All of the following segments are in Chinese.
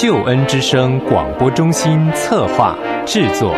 救恩之声广播中心策划制作。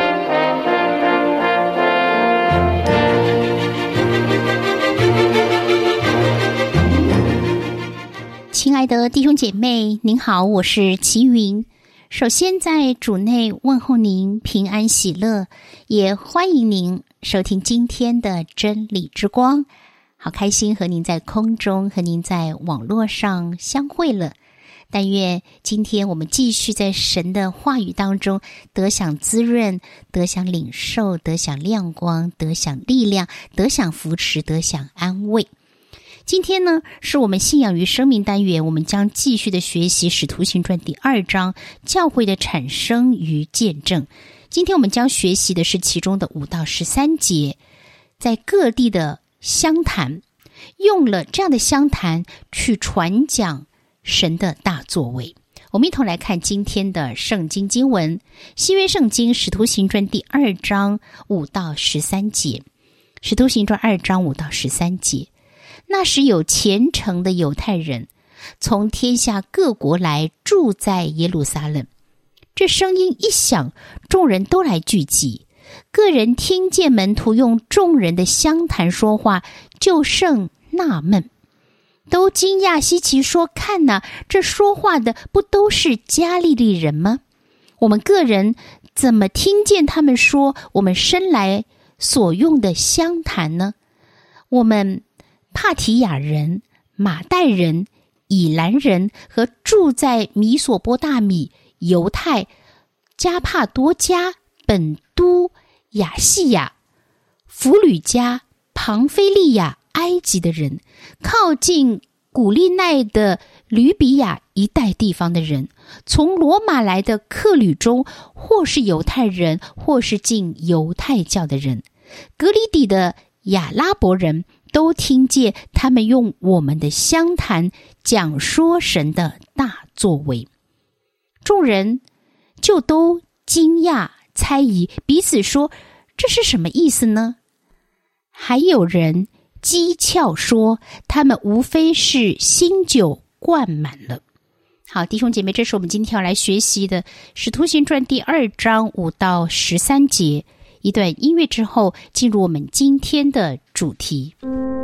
亲爱的弟兄姐妹，您好，我是齐云。首先在主内问候您平安喜乐，也欢迎您收听今天的真理之光。好开心和您在空中和您在网络上相会了。但愿今天我们继续在神的话语当中得享滋润，得享领受，得享亮光，得享力量，得享扶持，得享安慰。今天呢，是我们信仰与生命单元，我们将继续的学习使徒行传第2章教会的产生与见证。今天我们将学习的是其中的5到13节，在各地的相谈，用了这样的相谈去传讲神的大作为。我们一同来看今天的圣经经文，新约圣经使徒行传第2章5到13节。使徒行传2章5到13节。那时有虔诚的犹太人从天下各国来住在耶路撒冷，这声音一响，众人都来聚集。个人听见门徒用众人的相谈说话，就甚纳闷，都惊讶稀奇，说：看哪，这说话的不都是加利利人吗？我们个人怎么听见他们说我们生来所用的相谈呢？我们帕提亚人、马代人、以兰人和住在米索波大米、犹太、加帕多家、本都、亚细亚、弗吕家、庞菲利亚、埃及的人，靠近古利奈的吕比亚一带地方的人，从罗马来的客旅中，或是犹太人，或是进犹太教的人，格里底的亚拉伯人，都听见他们用我们的相谈讲说神的大作为。众人就都惊讶猜疑，彼此说：这是什么意思呢？还有人讥诮说，他们无非是新酒灌满了。好，弟兄姐妹，这是我们今天要来学习的使徒行传第2章5到13节。一段音乐之后，进入我们今天的主题。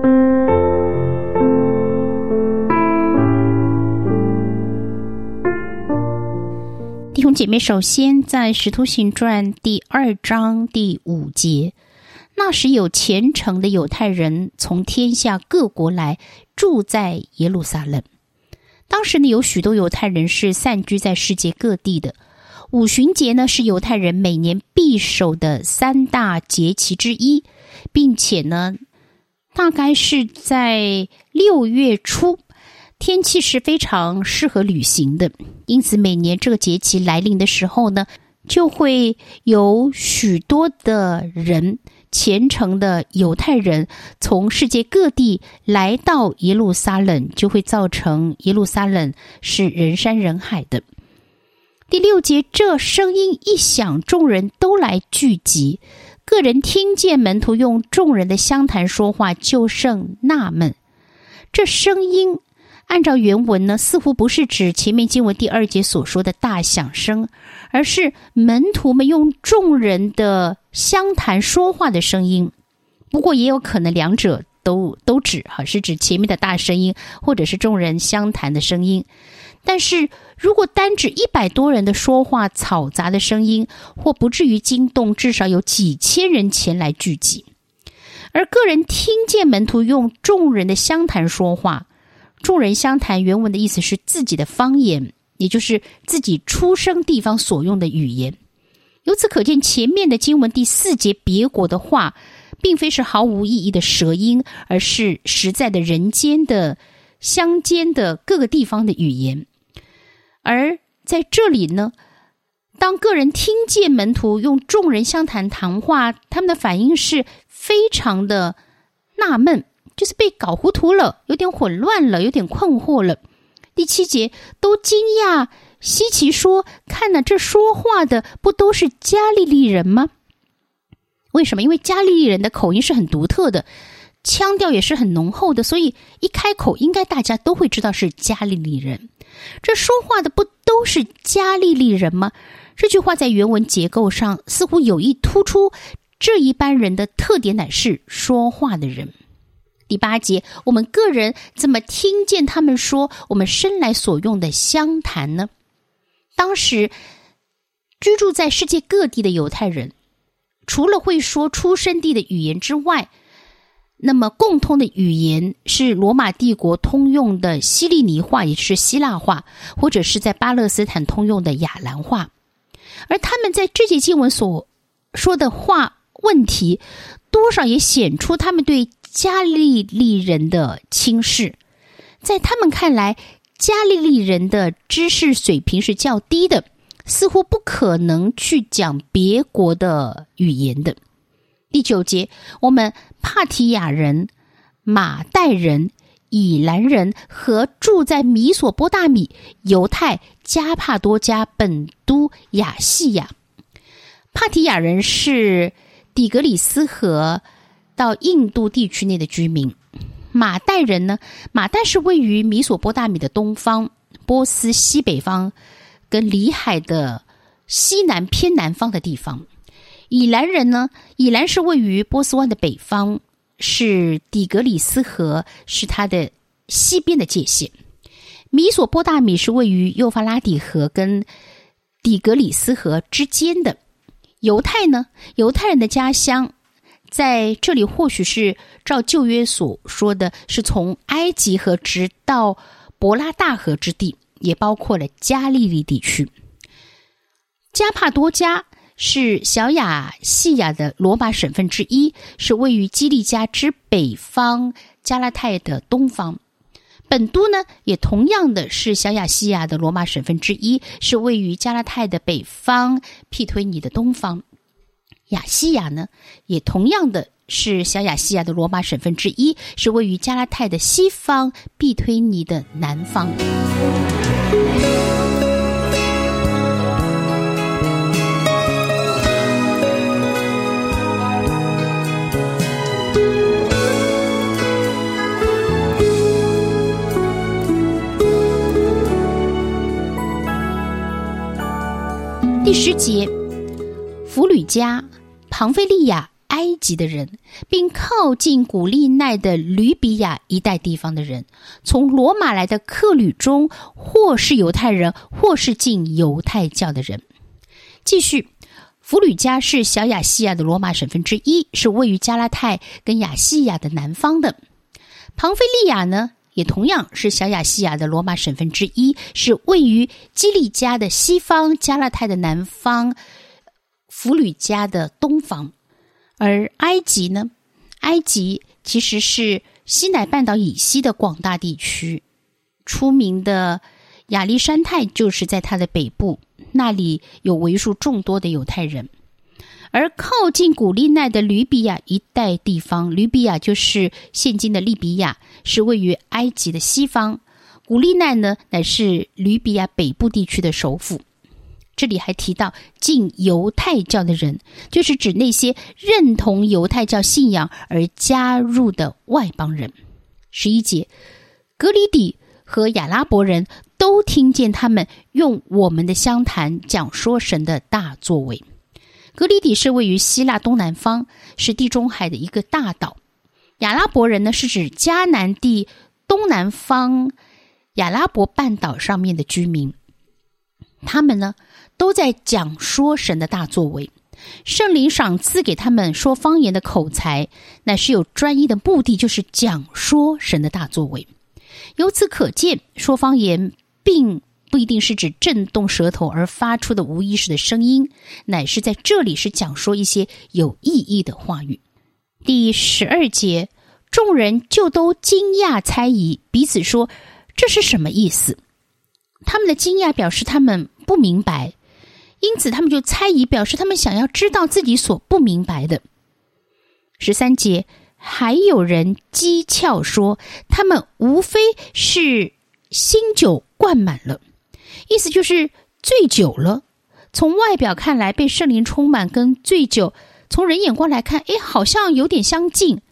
弟兄姐妹，首先在使徒行传第2章第5节，那时有虔诚的犹太人从天下各国来住在耶路撒冷。当时呢，有许多犹太人是散居在世界各地的。五旬节呢，是犹太人每年必守的3大节期之一，并且呢，大概是在6月初，天气是非常适合旅行的。因此每年这个节期来临的时候呢，就会有许多的人，虔诚的犹太人从世界各地来到耶路撒冷，就会造成耶路撒冷是人山人海的。第6节，这声音一响，众人都来聚集。个人听见门徒用众人的相谈说话，就甚纳闷。这声音按照原文呢，似乎不是指前面经文第2节所说的大响声，而是门徒们用众人的相谈说话的声音。不过也有可能两者都指，是指前面的大声音，或者是众人相谈的声音。但是如果单指100多人的说话嘈杂的声音，或不至于惊动至少有几千人前来聚集。而个人听见门徒用众人的相谈说话，众人相谈原文的意思是自己的方言，也就是自己出生地方所用的语言。由此可见，前面的经文第4节别国的话，并非是毫无意义的舌音，而是实在的人间的乡间的各个地方的语言。而在这里呢，当个人听见门徒用众人相谈谈话，他们的反应是非常的纳闷，就是被搞糊涂了，有点混乱了，有点困惑了。第7节，都惊讶稀奇说：看哪，这说话的不都是加利利人吗？为什么？因为加利利人的口音是很独特的， 腔调也是很浓厚的，所以一开口应该大家都会知道是加利利人。这说话的不都是加利利人吗？这句话在原文结构上似乎有意突出这一班人的特点乃是说话的人。第8节，我们个人怎么听见他们说我们生来所用的乡谈呢？当时居住在世界各地的犹太人，除了会说出生地的语言之外，那么共通的语言是罗马帝国通用的希利尼话，也就是希腊话，或者是在巴勒斯坦通用的亚兰话。而他们在这节经文所说的话问题，多少也显出他们对加利利人的轻视。在他们看来，加利利人的知识水平是较低的，似乎不可能去讲别国的语言的。第9节，我们帕提亚人、马代人、以兰人和住在米索波大米、犹太、加帕多家、本都、亚细亚。帕提亚人是底格里斯河到印度地区内的居民。马代人呢，马代是位于米索波大米的东方，波斯西北方跟里海的西南偏南方的地方。以兰人呢，以兰是位于波斯湾的北方，是底格里斯河是它的西边的界限。米索波大米是位于幼发拉底河跟底格里斯河之间的。犹太呢，犹太人的家乡在这里或许是照旧约所说的，是从埃及河直到伯拉大河之地，也包括了加利利地区。加帕多家是小亚细亚的罗马省份之一，是位于基利家之北方，加拉太的东方。本都呢，也同样的是小亚细亚的罗马省份之一，是位于加拉太的北方，庇推尼的东方。亚细亚呢，也同样的是小亚细亚的罗马省份之一，是位于加拉太的西方，庇推尼的南方。第10节，弗吕家、庞菲利亚、埃及的人，并靠近古利奈的吕比亚一带地方的人，从罗马来的客旅中，或是犹太人，或是进犹太教的人。继续，弗吕家是小亚细亚的罗马省份之一，是位于加拉太跟亚细亚的南方的。庞菲利亚呢，也同样是小亚细亚的罗马省份之一，是位于基利家的西方，加拉太的南方，弗吕家的东方。而埃及呢，埃及其实是西乃半岛以西的广大地区，出名的亚历山泰就是在它的北部，那里有为数众多的犹太人。而靠近古利奈的吕比亚一带地方，吕比亚就是现今的利比亚，是位于埃及的西方。古利奈呢，乃是吕比亚北部地区的首府。这里还提到进犹太教的人，就是指那些认同犹太教信仰而加入的外邦人。11节，格里底和亚拉伯人都听见他们用我们的乡谈讲说神的大作为。格里底是位于希腊东南方，是地中海的一个大岛。亚拉伯人呢，是指迦南地东南方亚拉伯半岛上面的居民。他们呢，都在讲说神的大作为。圣灵赏赐给他们说方言的口才，乃是有专一的目的，就是讲说神的大作为。由此可见，说方言并不一定是指震动舌头而发出的无意识的声音，乃是在这里是讲说一些有意义的话语。第12节，众人就都惊讶猜疑，彼此说这是什么意思。他们的惊讶表示他们不明白，因此他们就猜疑，表示他们想要知道自己所不明白的。13节，还有人讥诮说他们无非是新酒灌满了，意思就是醉酒了。从外表看来，被圣灵充满跟醉酒从人眼光来看，好像有点相近，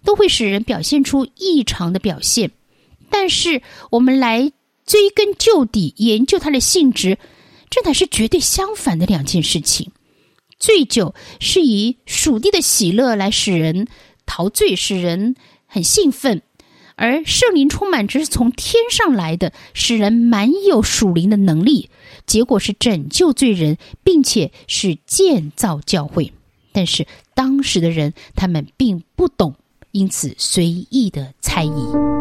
都会使人表现出异常的表现。但是我们来追根究底研究它的性质，这乃是绝对相反的两件事情。醉酒是以属地的喜乐来使人陶醉，使人很兴奋，而圣灵充满只是从天上来的，使人满有属灵的能力，结果是拯救罪人，并且是建造教会。但是当时的人他们并不懂，因此随意的猜疑。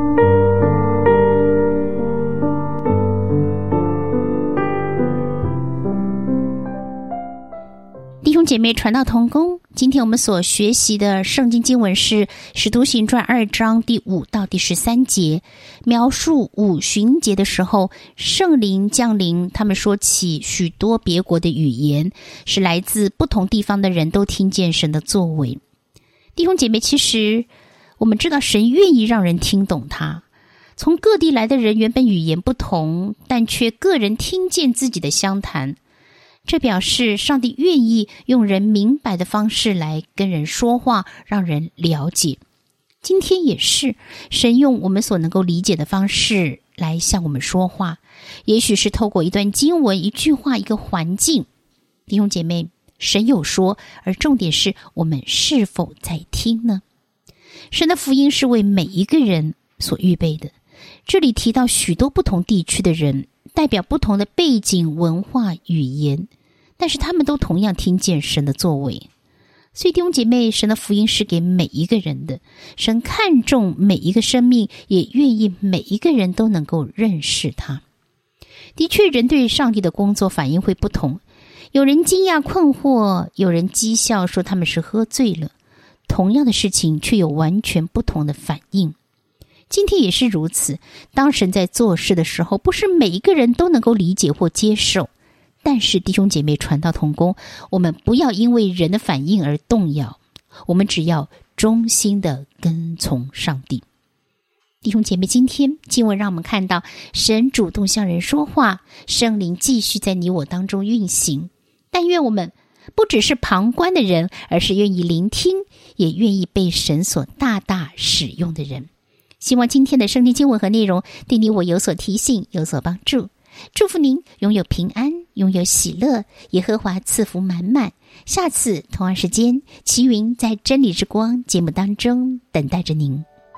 弟兄姐妹，传道同工，今天我们所学习的圣经经文是《使徒行传》2章第5到第13节，描述五旬节的时候，圣灵降临，他们说起许多别国的语言，是来自不同地方的人都听见神的作为。弟兄姐妹，其实我们知道神愿意让人听懂他，从各地来的人原本语言不同，但却个人听见自己的相谈，这表示上帝愿意用人明白的方式来跟人说话，让人了解。今天也是，神用我们所能够理解的方式来向我们说话，也许是透过一段经文、一句话、一个环境。弟兄姐妹，神有说，而重点是我们是否在听呢？神的福音是为每一个人所预备的，这里提到许多不同地区的人，代表不同的背景、文化、语言，但是他们都同样听见神的作为。所以弟兄姐妹，神的福音是给每一个人的，神看重每一个生命，也愿意每一个人都能够认识他。的确，人对上帝的工作反应会不同，有人惊讶困惑，有人讥笑说他们是喝醉了，同样的事情却有完全不同的反应。今天也是如此，当神在做事的时候，不是每一个人都能够理解或接受，但是弟兄姐妹，传道同工，我们不要因为人的反应而动摇，我们只要忠心的跟从上帝。弟兄姐妹，今天经文让我们看到神主动向人说话，圣灵继续在你我当中运行。但愿我们不只是旁观的人，而是愿意聆听，也愿意被神所大大使用的人。希望今天的圣经经文和内容对你我有所提醒，有所帮助。祝福您拥有平安，拥有喜乐，耶和华赐福满满。下次同样时间，齐云在真理之光节目当中等待着您。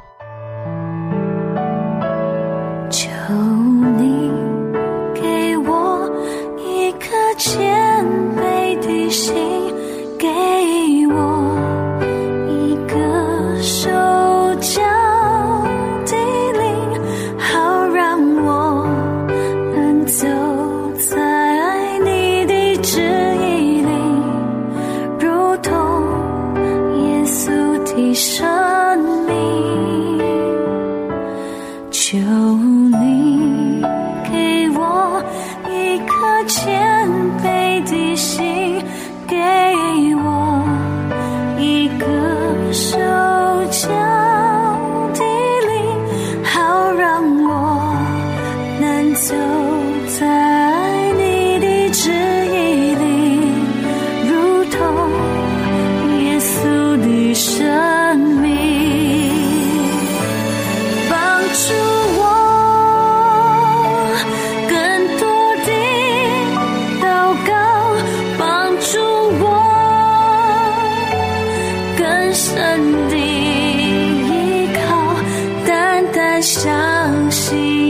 求你给我一颗谦卑的心，给我一个手脚的灵，好让我能走在你的旨意里，如同耶稣的生命。求你给我一颗谦卑的心，给我一个手脚的灵，好让我能走在你的旨意里，如同耶稣的生命。帮助我更多的祷告，帮助我更深的依靠，单单相信